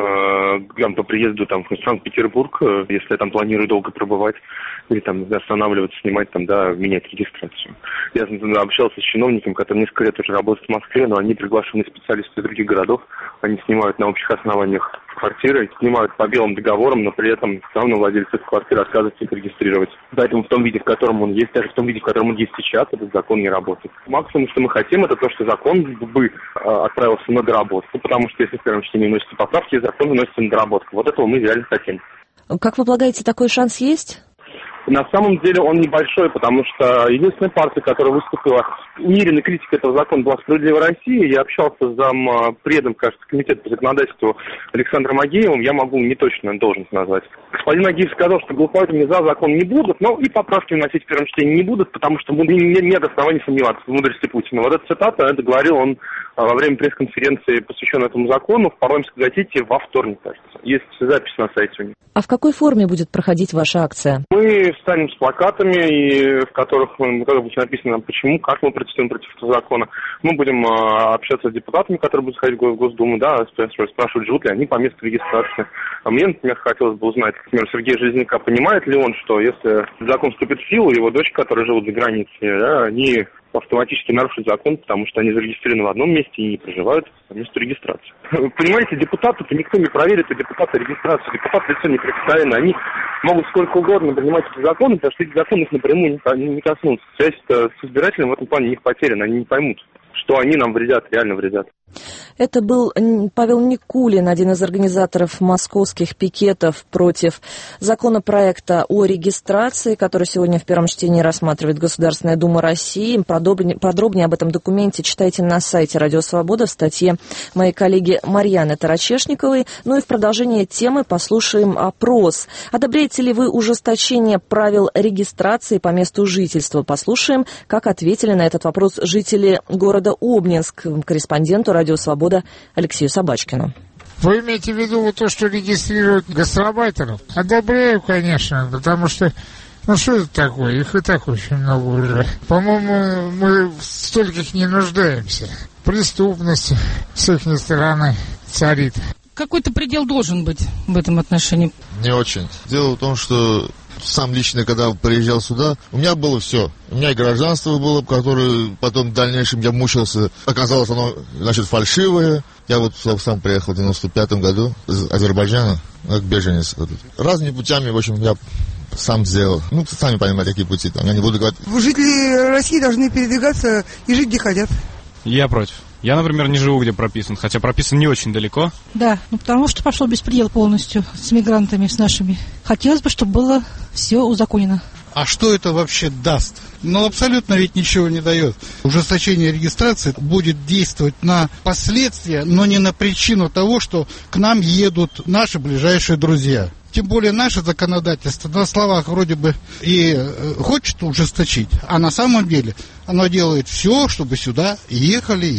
по приезду там, в Санкт-Петербург, если я там планирую долго пробывать, или там останавливаться, снимать там, да, менять регистрацию. Я общался с чиновниками, которые несколько лет уже работают в Москве, но они приглашены специалисты из других городов, они снимают на общих основаниях квартиры, снимают по белым договорам, но при этом все равно владелец этой квартиры отказывается их регистрировать. Поэтому в том виде, в котором он есть, даже в том виде, в котором он есть сейчас, этот закон не работает. Максимум, что мы хотим, это то, что закон бы отправился на доработку, потому что если в первом чтении вносятся поправки, закон выносится на доработку. Вот этого мы реально хотим. Как вы полагаете, такой шанс есть? На самом деле он небольшой, потому что единственная партия, которая выступила умеренной критикой этого закона, была «Справедливая Россия». Я общался с зампредом, кажется, комитета по законодательству Александром Агеевым. Я могу не точно должность назвать. Господин Агеев сказал, что голосовать за закон не будут, но и поправки вносить в первом чтении не будут, потому что нет оснований сомневаться в мудрости Путина. Вот эта цитата, это говорил он во время пресс-конференции, посвященной этому закону, в Парламентской газете во вторник, кажется. Есть запись на сайте у них. А в какой форме будет проходить ваша акция? Мы встанем с плакатами, в которых будет написано, почему, как мы протестуем против этого закона. Мы будем общаться с депутатами, которые будут сходить в Госдуму, да, спрашивать, живут ли они по месту регистрации. А мне, например, хотелось бы узнать, например, Сергей Железняка, понимает ли он, что если закон вступит в силу, его дочки, которые живут за границей, да, они автоматически нарушат закон, потому что они зарегистрированы в одном месте и не проживают по месту регистрации. Понимаете, депутаты-то никто не проверит, и депутаты регистрацию, депутаты лицо неприкосновенное, они могут сколько угодно принимать эти законы, потому что эти законы их напрямую не коснутся. Связь с избирателем в этом плане них потеряна, они не поймут, что они нам вредят, реально вредят. Это был Павел Никулин, один из организаторов московских пикетов против законопроекта о регистрации, который сегодня в первом чтении рассматривает Государственная Дума России. Подробнее об этом документе читайте на сайте «Радио Свобода» в статье моей коллеги Марьяны Тарачешниковой. Ну и в продолжение темы послушаем опрос. Одобряете ли вы ужесточение правил регистрации по месту жительства? Послушаем, как ответили на этот вопрос жители города Обнинск, корреспонденту «Радио Свобода» Алексею Собачкину. Вы имеете в виду вот то, что регистрируют гастарбайтеров? Одобряю, конечно, потому что, что это такое? Их и так очень много уже. По-моему, мы в стольких не нуждаемся. Преступность с их стороны царит. Какой-то предел должен быть в этом отношении. Не очень. Дело в том, что сам лично, когда приезжал сюда, у меня было все. У меня и гражданство было, которое потом в дальнейшем я мучился. Оказалось, оно, фальшивое. Я вот сам приехал в 95-м году из Азербайджана, как беженец. Разными путями, в общем, я сам сделал. Сами понимаете, какие пути там. Я не буду говорить. Жители России должны передвигаться и жить, где хотят. Я против. Я, например, не живу, где прописан, хотя прописан не очень далеко. Да, потому что пошел беспредел полностью с мигрантами, с нашими. Хотелось бы, чтобы было все узаконено. А что это вообще даст? Абсолютно ведь ничего не дает. Ужесточение регистрации будет действовать на последствия, но не на причину того, что к нам едут наши ближайшие друзья. Тем более наше законодательство на словах вроде бы и хочет ужесточить, а на самом деле оно делает все, чтобы сюда ехали.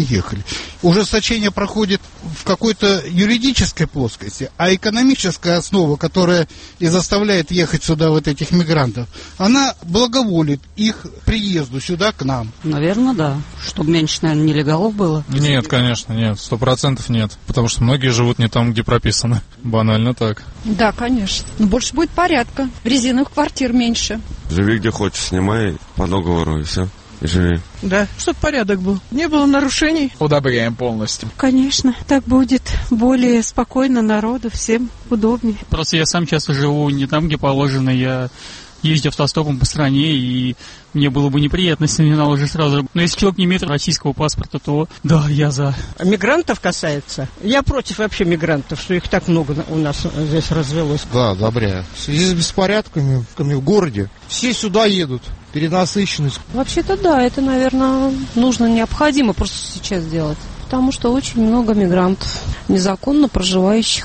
Ужесточение проходит в какой-то юридической плоскости, а экономическая основа, которая и заставляет ехать сюда вот этих мигрантов, она благоволит их приезду сюда к нам. Наверное, да. Чтобы меньше, наверное, нелегалов было. Нет, конечно, нет. 100% нет. Потому что многие живут не там, где прописано. Банально так. Да, конечно. Но больше будет порядка. Резиновых квартир меньше. Живи где хочешь, снимай по договору и все. И живи. Да, чтобы порядок был. Не было нарушений. Удобряем полностью. Конечно, так будет более спокойно народу, всем удобнее. Просто я сам часто живу не там, где положено. Я езжу автостопом по стране, и мне было бы неприятно, если мне наложили сразу. Но если человек не имеет российского паспорта, то да, я за. Мигрантов касается. Я против вообще мигрантов, что их так много у нас здесь развелось. Да, одобряю. В связи с беспорядками в городе все сюда едут. Перенасыщенность. Вообще-то да, это, наверное, нужно, необходимо просто сейчас делать. Потому что очень много мигрантов, незаконно проживающих.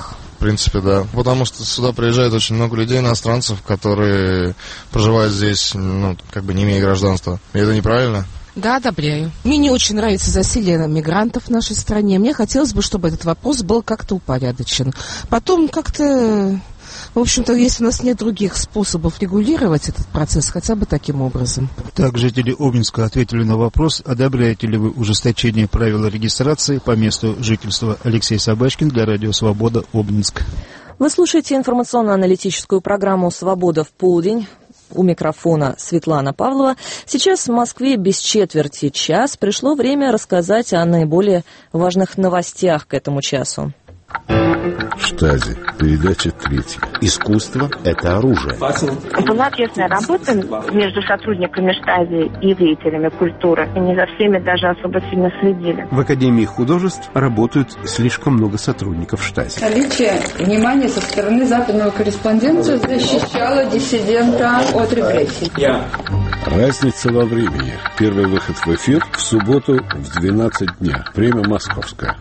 принципе, да. Потому что сюда приезжает очень много людей, иностранцев, которые проживают здесь, ну, как бы не имея гражданства. И это неправильно. Да, одобряю. Мне не очень нравится засилие мигрантов в нашей стране. Мне хотелось бы, чтобы этот вопрос был как-то упорядочен. Потом как-то... В общем-то, если у нас нет других способов регулировать этот процесс, хотя бы таким образом. Так, жители Обнинска ответили на вопрос, одобряете ли вы ужесточение правил регистрации по месту жительства. Алексей Собачкин для Радио Свобода, Обнинск. Вы слушаете информационно-аналитическую программу «Свобода в полдень». У микрофона Светлана Павлова. Сейчас в Москве без четверти час. Пришло время рассказать о наиболее важных новостях к этому часу. Штази. Передача 3. Искусство – это оружие. Была тесная работа между сотрудниками Штази и деятелями культуры. Они за всеми даже особо сильно следили. В Академии художеств работают слишком много сотрудников Штази. Наличие внимания со стороны западного корреспондента защищало диссидента от репрессий. Разница во времени. Первый выход в эфир в субботу в 12 дня. Время московское.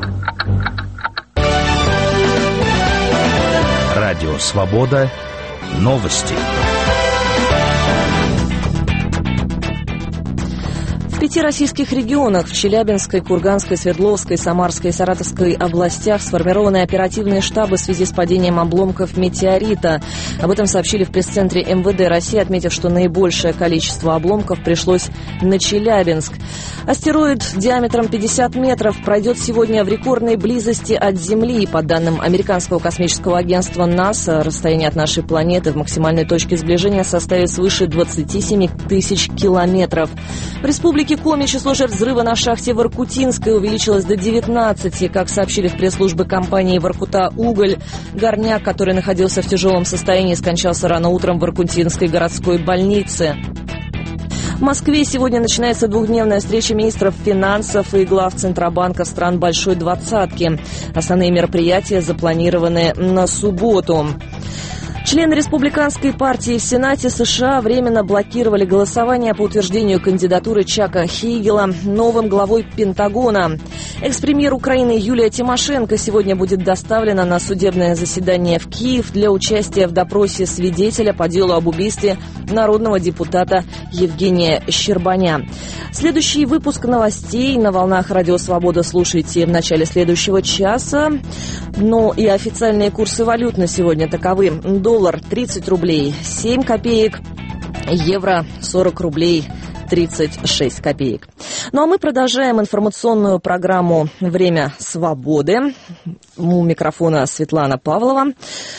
Радио «Свобода». Новости. В 5 российских регионах – в Челябинской, Курганской, Свердловской, Самарской и Саратовской областях сформированы оперативные штабы в связи с падением обломков метеорита. Об этом сообщили в пресс-центре МВД России, отметив, что наибольшее количество обломков пришлось на Челябинск. Астероид диаметром 50 метров пройдет сегодня в рекордной близости от Земли. По данным Американского космического агентства НАСА, расстояние от нашей планеты в максимальной точке сближения составит свыше 27 тысяч километров. В Республике Коми число жертв взрыва на шахте в Воркутинской увеличилось до 19. Как сообщили в пресс-службе компании «Воркута-Уголь», горняк, который находился в тяжелом состоянии, скончался рано утром в Воркутинской городской больнице. В Москве сегодня начинается двухдневная встреча министров финансов и глав Центробанка стран Большой Двадцатки. Основные мероприятия запланированы на субботу. Члены республиканской партии в Сенате США временно блокировали голосование по утверждению кандидатуры Чака Хейгела новым главой Пентагона. Экс-премьер Украины Юлия Тимошенко сегодня будет доставлена на судебное заседание в Киев для участия в допросе свидетеля по делу об убийстве народного депутата Евгения Щербаня. Следующий выпуск новостей на волнах Радио Свобода слушайте в начале следующего часа. Но и официальные курсы валют на сегодня таковы. Доллар 30 рублей 7 копеек, евро 40 рублей 36 копеек. Ну а мы продолжаем информационную программу «Время свободы». У микрофона Светлана Павлова.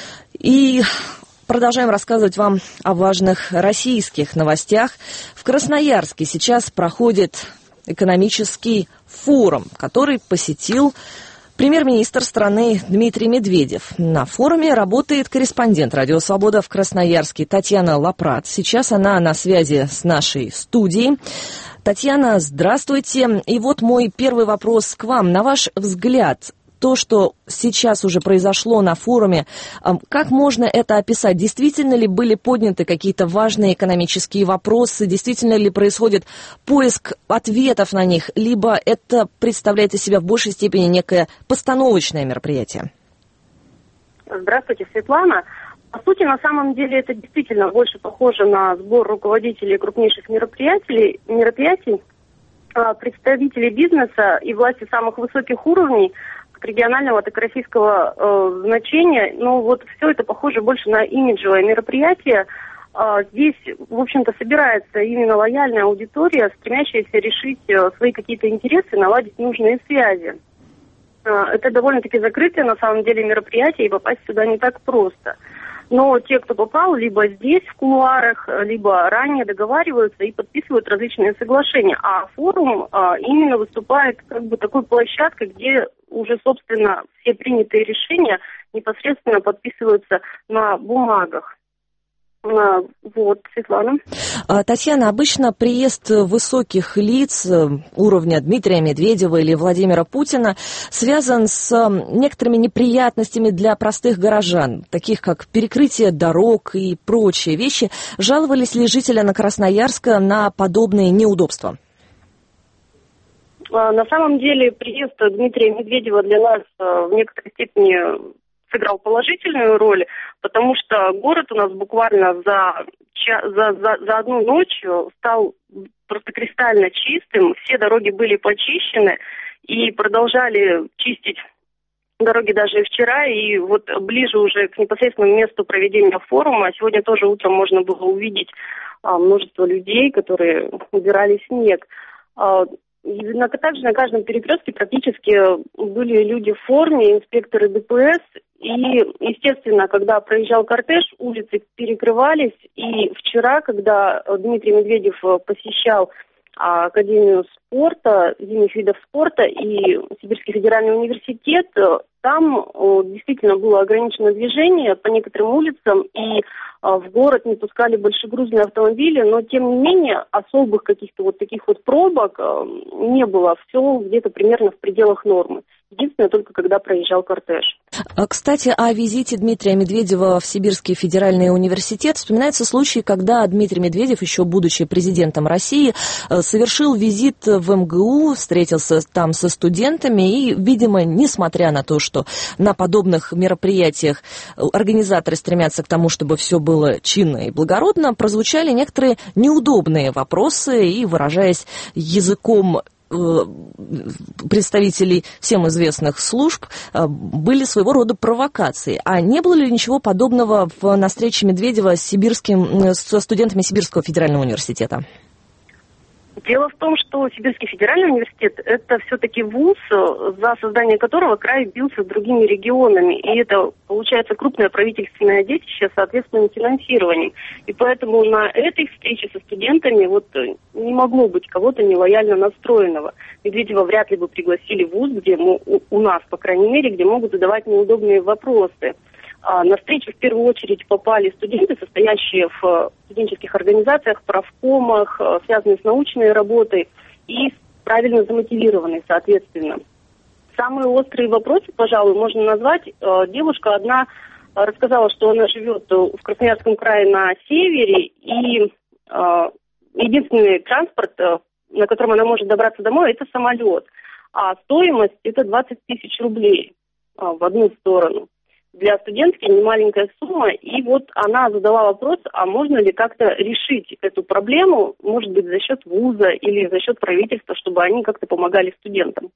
И продолжаем рассказывать вам о важных российских новостях. В Красноярске сейчас проходит экономический форум, который посетил премьер-министр страны Дмитрий Медведев. На форуме работает корреспондент «Радио Свобода» в Красноярске Татьяна Лапрат. Сейчас она на связи с нашей студией. Татьяна, здравствуйте. И вот мой первый вопрос к вам. На ваш взгляд, то, что сейчас уже произошло на форуме, как можно это описать? Действительно ли были подняты какие-то важные экономические вопросы? Действительно ли происходит поиск ответов на них? Либо это представляет из себя в большей степени некое постановочное мероприятие? Здравствуйте, Светлана. По сути, на самом деле, это действительно больше похоже на сбор руководителей крупнейших мероприятий, представителей бизнеса и власти самых высоких уровней, регионального, так и российского значения. Но вот все это похоже больше на имиджевое мероприятие. Здесь, в общем-то, собирается именно лояльная аудитория, стремящаяся решить свои какие-то интересы, наладить нужные связи. Это довольно-таки закрытое, на самом деле, мероприятие, и попасть сюда не так просто. Но те, кто попал, либо здесь, в кулуарах, либо ранее договариваются и подписывают различные соглашения. А форум именно выступает как бы такой площадкой, где уже, собственно, все принятые решения непосредственно подписываются на бумагах. Вот, Светлана. Татьяна, обычно приезд высоких лиц уровня Дмитрия Медведева или Владимира Путина связан с некоторыми неприятностями для простых горожан, таких как перекрытие дорог и прочие вещи. Жаловались ли жители Красноярска на подобные неудобства? На самом деле приезд Дмитрия Медведева для нас в некоторой степени сыграл положительную роль, потому что город у нас буквально за одну ночь стал просто кристально чистым, все дороги были почищены и продолжали чистить дороги даже и вчера, и вот ближе уже к непосредственному месту проведения форума, сегодня тоже утром можно было увидеть множество людей, которые убирали снег. Также на каждом перекрестке практически были люди в форме, инспекторы ДПС. И, естественно, когда проезжал кортеж, улицы перекрывались. И вчера, когда Дмитрий Медведев посещал Академию спорта, зимних видов спорта и Сибирский федеральный университет, там действительно было ограничено движение по некоторым улицам, и в город не пускали большегрузные автомобили, но тем не менее особых каких-то вот таких вот пробок не было. Все где-то примерно в пределах нормы. Единственное, только когда проезжал кортеж. Кстати, о визите Дмитрия Медведева в Сибирский федеральный университет вспоминается случай, когда Дмитрий Медведев, еще будучи президентом России, совершил визит в МГУ, встретился там со студентами и, видимо, несмотря на то, что на подобных мероприятиях организаторы стремятся к тому, чтобы все было чинно и благородно, прозвучали некоторые неудобные вопросы и, выражаясь языком представителей всем известных служб, были своего рода провокации. А не было ли ничего подобного на встрече Медведева со студентами Сибирского федерального университета? Дело в том, что Сибирский федеральный университет – это все-таки вуз, за создание которого край бился с другими регионами. И это, получается, крупное правительственное детище с соответственным финансированием. И поэтому на этой встрече со студентами не могло быть кого-то нелояльно настроенного. Медведева вряд ли бы пригласили в вуз, где у нас, по крайней мере, где могут задавать неудобные вопросы. На встречу в первую очередь попали студенты, состоящие в студенческих организациях, профкомах, связанные с научной работой и правильно замотивированные, соответственно. Самые острые вопросы, пожалуй, можно назвать. Девушка одна рассказала, что она живет в Красноярском крае на севере, и единственный транспорт, на котором она может добраться домой, это самолет. А стоимость это 20 тысяч рублей в одну сторону. Для студентки немаленькая сумма, и она задала вопрос, а можно ли как-то решить эту проблему, может быть, за счет вуза или за счет правительства, чтобы они как-то помогали студентам.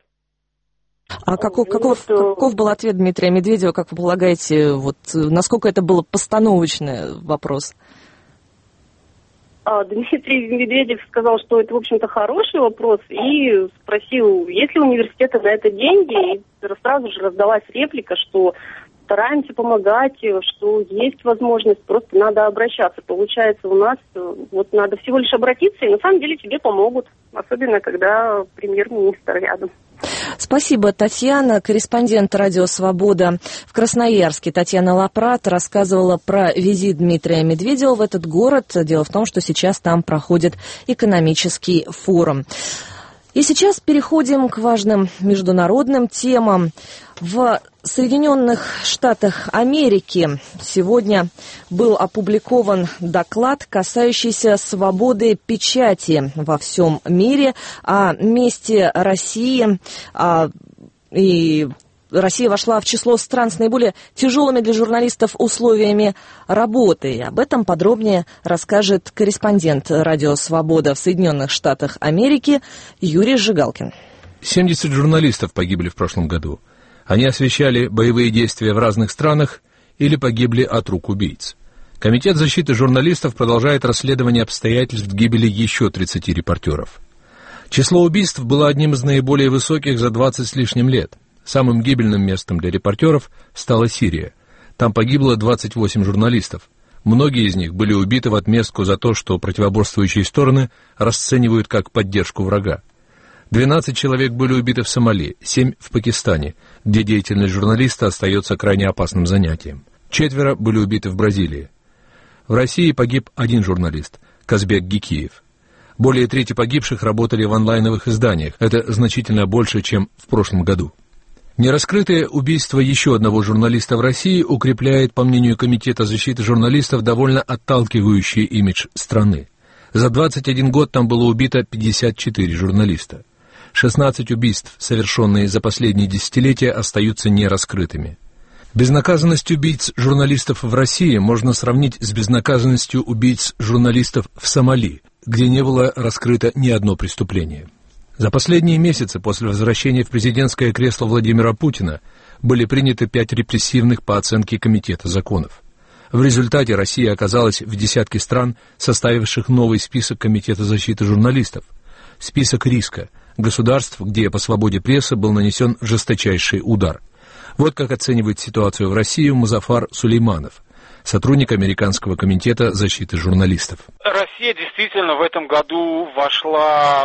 А каков был ответ Дмитрия Медведева, как вы полагаете, насколько это был постановочный вопрос? Дмитрий Медведев сказал, что это, в общем-то, хороший вопрос, и спросил, есть ли у университета на это деньги, и сразу же раздалась реплика, что стараемся помогать, что есть возможность, просто надо обращаться. Получается, у нас надо всего лишь обратиться, и на самом деле тебе помогут, особенно когда премьер-министр рядом. Спасибо, Татьяна. Корреспондент «Радио Свобода» в Красноярске Татьяна Лапрат рассказывала про визит Дмитрия Медведева в этот город. Дело в том, что сейчас там проходит экономический форум. И сейчас переходим к важным международным темам. В Соединенных Штатах Америки сегодня был опубликован доклад, касающийся свободы печати во всем мире, о месте России, и Россия вошла в число стран с наиболее тяжелыми для журналистов условиями работы. И об этом подробнее расскажет корреспондент «Радио Свобода» в Соединенных Штатах Америки Юрий Жигалкин. 70 журналистов погибли в прошлом году. Они освещали боевые действия в разных странах или погибли от рук убийц. Комитет защиты журналистов продолжает расследование обстоятельств гибели еще 30 репортеров. Число убийств было одним из наиболее высоких за 20 с лишним лет. Самым гибельным местом для репортеров стала Сирия. Там погибло 28 журналистов. Многие из них были убиты в отместку за то, что противоборствующие стороны расценивают как поддержку врага. 12 человек были убиты в Сомали, 7 в Пакистане, где деятельность журналиста остается крайне опасным занятием. 4 были убиты в Бразилии. В России погиб один журналист, Казбек Гикиев. Более трети погибших работали в онлайновых изданиях. Это значительно больше, чем в прошлом году. Нераскрытое убийство еще одного журналиста в России укрепляет, по мнению Комитета защиты журналистов, довольно отталкивающий имидж страны. За 21 год там было убито 54 журналиста. 16 убийств, совершенные за последние десятилетия, остаются нераскрытыми. Безнаказанность убийц журналистов в России можно сравнить с безнаказанностью убийц журналистов в Сомали, где не было раскрыто ни одно преступление. За последние месяцы после возвращения в президентское кресло Владимира Путина были приняты 5 репрессивных по оценке Комитета законов. В результате Россия оказалась в десятке стран, составивших новый список Комитета защиты журналистов. Список риска государств, где по свободе прессы был нанесен жесточайший удар. Вот как оценивает ситуацию в России Музафар Сулейманов, сотрудник Американского комитета защиты журналистов. Россия действительно в этом году вошла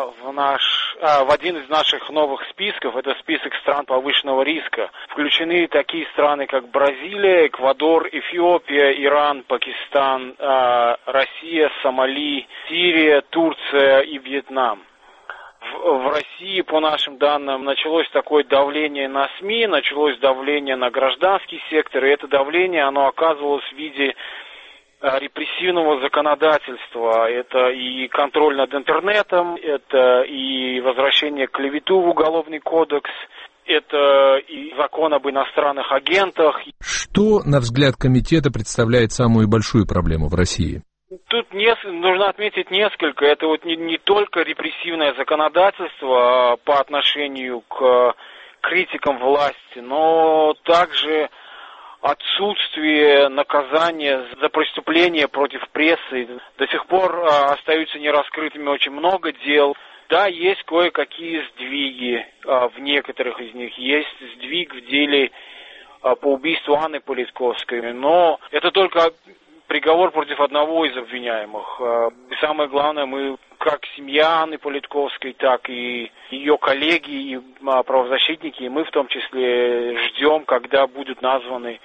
в один из наших новых списков. Это список стран повышенного риска. Включены такие страны, как Бразилия, Эквадор, Эфиопия, Иран, Пакистан, Россия, Сомали, Сирия, Турция и Вьетнам. В России, по нашим данным, началось такое давление на СМИ, началось давление на гражданский сектор, и это давление, оно оказывалось в виде репрессивного законодательства. Это и контроль над интернетом, это и возвращение к клевету в Уголовный кодекс, это и закон об иностранных агентах. Что, на взгляд комитета, представляет самую большую проблему в России? Тут нужно отметить несколько. Это вот не только репрессивное законодательство по отношению к критикам власти, но также отсутствие наказания за преступления против прессы. До сих пор остаются нераскрытыми очень много дел. Да, есть кое-какие сдвиги в некоторых из них. Есть сдвиг в деле по убийству Анны Политковской, но это только приговор против одного из обвиняемых. И самое главное, мы, как семья Анны Политковской, так и ее коллеги и правозащитники, и мы в том числе ждем, когда будут названы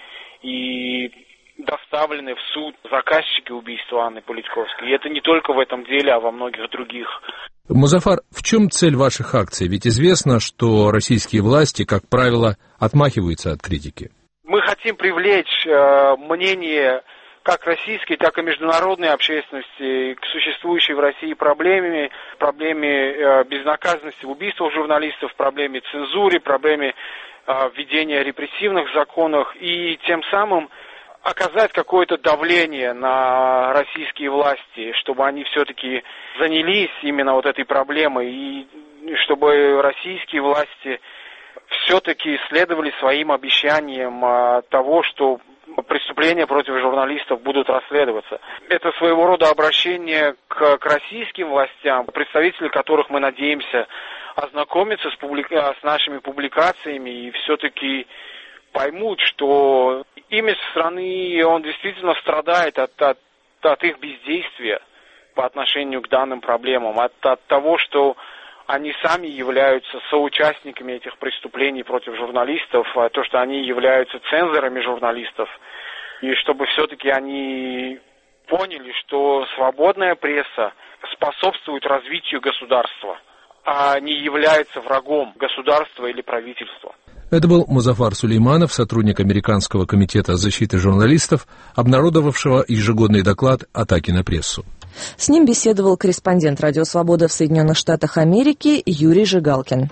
и доставлены в суд заказчики убийства Анны Политковской. И это не только в этом деле, а во многих других. Музафар, в чем цель ваших акций? Ведь известно, что российские власти, как правило, отмахиваются от критики. Мы хотим привлечь мнение как российской, так и международной общественности к существующей в России проблеме безнаказанности в убийствах журналистов, проблеме цензуры, проблеме введения репрессивных законов и тем самым оказать какое-то давление на российские власти, чтобы они все-таки занялись именно вот этой проблемой и чтобы российские власти все-таки следовали своим обещаниям того, что преступления против журналистов будут расследоваться. Это своего рода обращение к российским властям, представители которых мы надеемся ознакомиться с нашими публикациями и все-таки поймут, что имидж страны, он действительно страдает от их бездействия по отношению к данным проблемам, от того, что они сами являются соучастниками этих преступлений против журналистов, то, что они являются цензорами журналистов, и чтобы все-таки они поняли, что свободная пресса способствует развитию государства, а не является врагом государства или правительства. Это был Музафар Сулейманов, сотрудник Американского комитета защиты журналистов, обнародовавшего ежегодный доклад «Атаки на прессу». С ним беседовал корреспондент «Радио Свобода» в Соединенных Штатах Америки Юрий Жигалкин.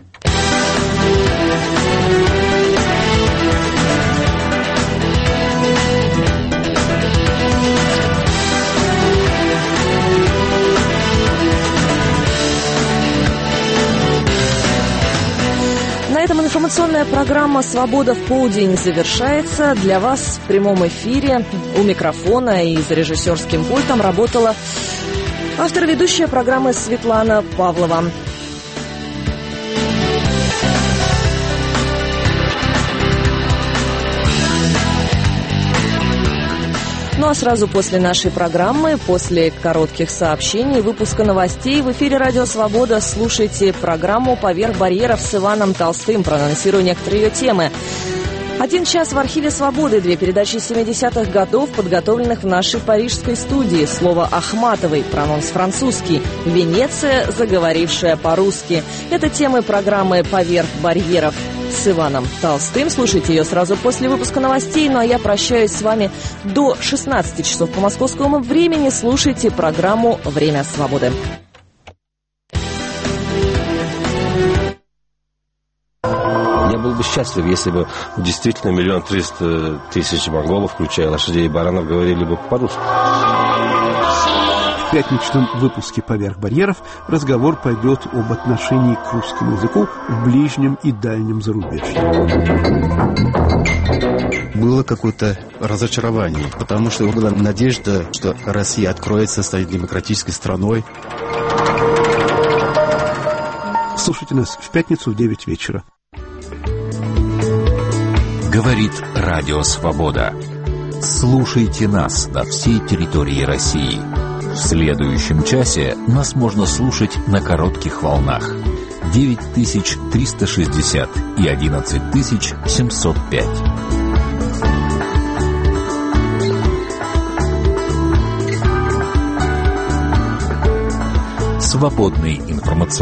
На этом информационная программа «Свобода в полдень» завершается. Для вас в прямом эфире у микрофона и за режиссерским пультом работала автор-ведущая программы Светлана Павлова. Ну а сразу после нашей программы, после коротких сообщений, выпуска новостей в эфире «Радио Свобода» слушайте программу «Поверх барьеров» с Иваном Толстым. Проанонсирую некоторые ее темы. 1 час в архиве «Свободы», 2 передачи 70-х годов, подготовленных в нашей парижской студии. Слово Ахматовой, прононс французский. Венеция, заговорившая по-русски. Это темы программы «Поверх барьеров» с Иваном Толстым. Слушайте ее сразу после выпуска новостей. Ну а я прощаюсь с вами до 16 часов по московскому времени. Слушайте программу «Время свободы». Я был был бы счастлив, если бы действительно 1 300 000 монголов, включая лошадей и баранов, говорили бы по-русски. В пятничном выпуске «Поверх барьеров» разговор пойдет об отношении к русскому языку в ближнем и дальнем зарубежье. Было какое-то разочарование, потому что была надежда, что Россия откроется, станет демократической страной. Слушайте нас в пятницу в 9 вечера. Говорит Радио Свобода. Слушайте нас на всей территории России. В следующем часе нас можно слушать на коротких волнах 9360 и 11705. Свободный информационный